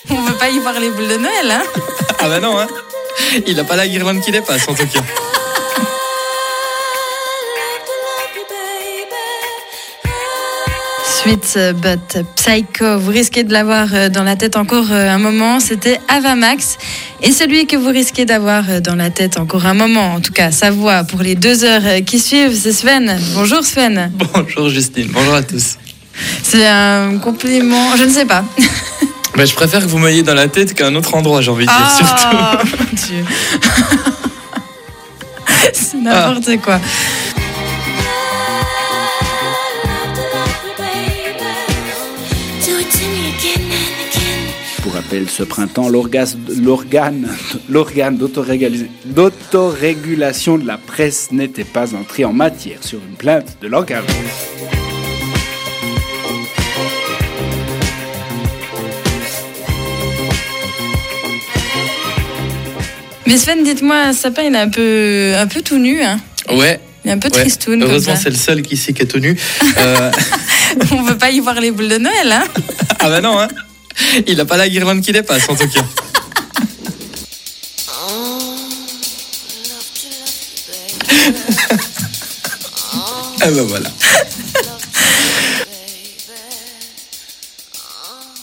On veut pas y voir les boules de Noël, hein. Ah bah non, hein. Il a pas la guirlande qui dépasse, en tout cas. Sweet but Psycho, vous risquez de l'avoir dans la tête encore un moment, c'était Ava Max. Et celui que vous risquez d'avoir dans la tête encore un moment, en tout cas sa voix pour les 2 heures qui suivent, c'est Sven. Bonjour Sven. Bonjour Justine, bonjour à tous. C'est un compliment, je ne sais pas. Bah, je préfère que vous m'ayez dans la tête qu'à un autre endroit, j'ai envie de dire, surtout. Mon Dieu. C'est n'importe quoi. Pour rappel, ce printemps, l'organe d'autorégulation de la presse n'était pas entré en matière sur une plainte de l'encadrement. Mais Sven, dites-moi, Sapin, il est un peu tout nu, hein. Ouais. Il est un peu tristoun. Heureusement, c'est le seul qui sait qui est tout nu. On veut pas y voir les boules de Noël, hein. Ah bah non, hein. Il a pas la guirlande qui dépasse, en tout cas. Ah bah voilà.